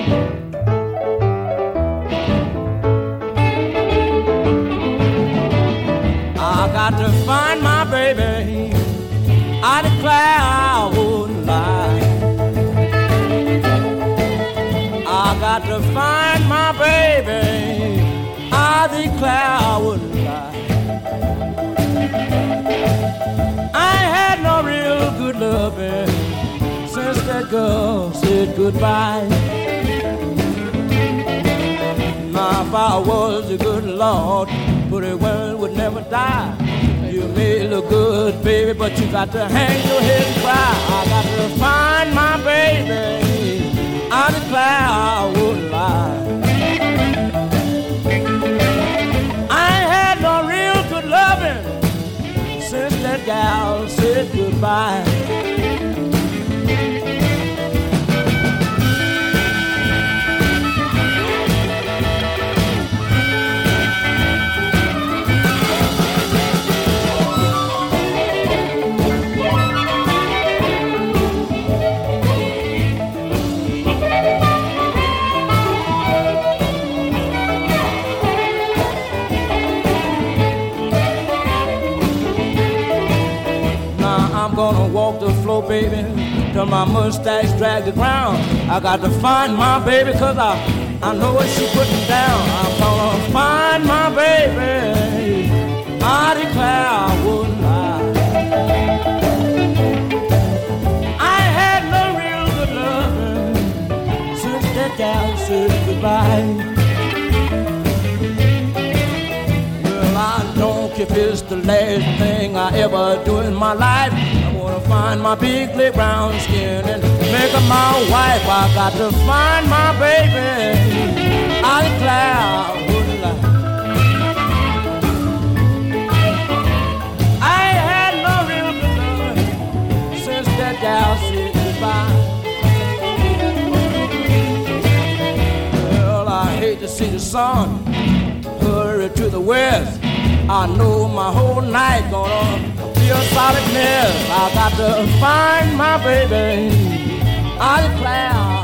I got to find my baby. I declare I wouldn't lie. I got to find my baby. I declare I wouldn't lie. I ain't had no real good loving since that girl said goodbye. Now if I was a good Lord, pretty well would never die. You may look good, baby, but you got to hang your head and cry. I got to find my baby. I declare I wouldn't lie. I ain't had no real good loving since that gal said goodbye. Gonna walk the floor, baby, till my mustache drag the ground. I got to find my baby, cause I know what she putting down. I'm gonna find my baby. I declare I wouldn't lie. I ain't had no real good loving since that gal said goodbye. Well, I don't care if it's the last thing I ever do in my life. Find my big lip brown skin and make her my wife. I got to find my baby. I declare I wouldn't lie. I ain't had no real good love since that gal said goodbye. Well, I hate to see the sun hurry to the west. I know my whole night gonna be a solid mess. I got to find my baby. I declare